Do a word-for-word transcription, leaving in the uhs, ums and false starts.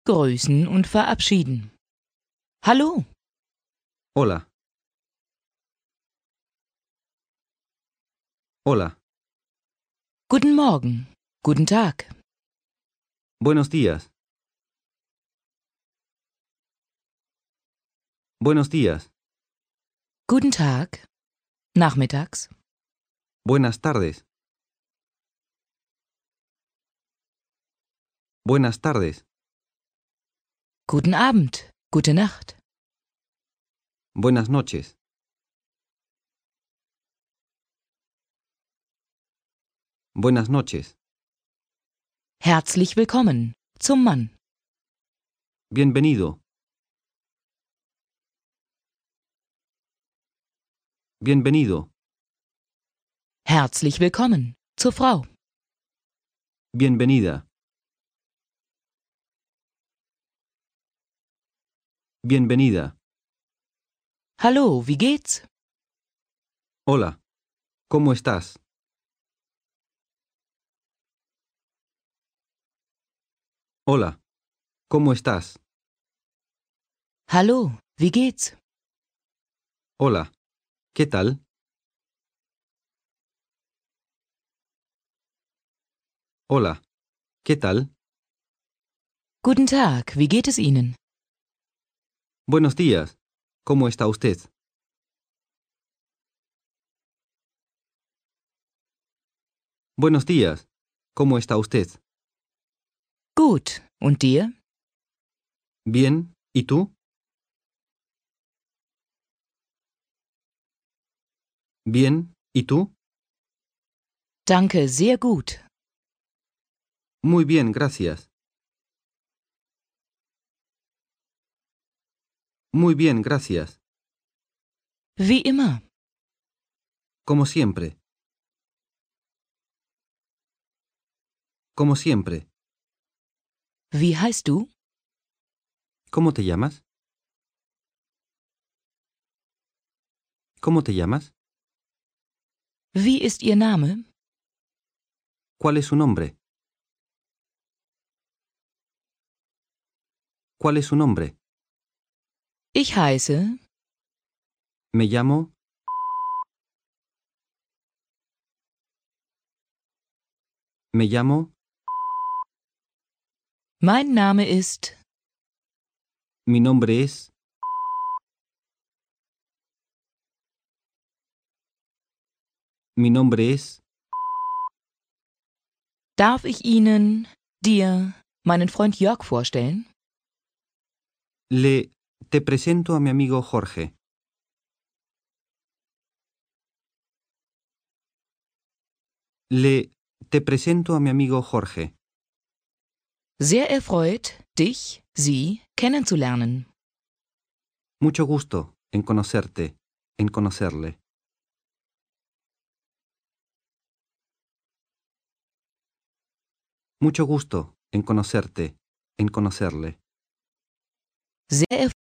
grüßen und verabschieden. Hallo. Hola. Hola. Guten Morgen. Guten Tag. Buenos días. Buenos días. Guten Tag. Nachmittags. Buenas tardes. Buenas tardes. Guten Abend. Gute Nacht. Buenas noches. Buenas noches. Herzlich willkommen. Zum Mann. Bienvenido. Bienvenido. Herzlich willkommen. Zur Frau. Bienvenida. Bienvenida. Hallo, wie geht's? Hola. ¿Cómo estás? Hola. ¿Cómo estás? Hallo, wie geht's? Hola. ¿Qué tal? Hola. ¿Qué tal? Guten Tag, wie geht es Ihnen? Buenos días. ¿Cómo está usted? Buenos días. ¿Cómo está usted? Gut. Und dir? Bien. ¿Y tú? Bien. ¿Y tú? Danke, sehr gut. Muy bien, gracias. Muy bien, gracias. Wie immer. Como siempre. Como siempre. Wie heißt du? ¿Cómo te llamas? ¿Cómo te llamas? Wie ist Ihr Name? ¿Cuál es su nombre? ¿Cuál es su nombre? Ich heiße. Me llamo. Me llamo. Mein Name ist. Mi nombre es. Mi nombre es. Darf ich Ihnen, dir, meinen Freund Jörg vorstellen? Le. Te presento a mi amigo Jorge. Le. Te presento a mi amigo Jorge. Sehr erfreut, dich, sie, kennenzulernen. Mucho gusto en conocerte, en conocerle. Mucho gusto en conocerte, en conocerle. Sehr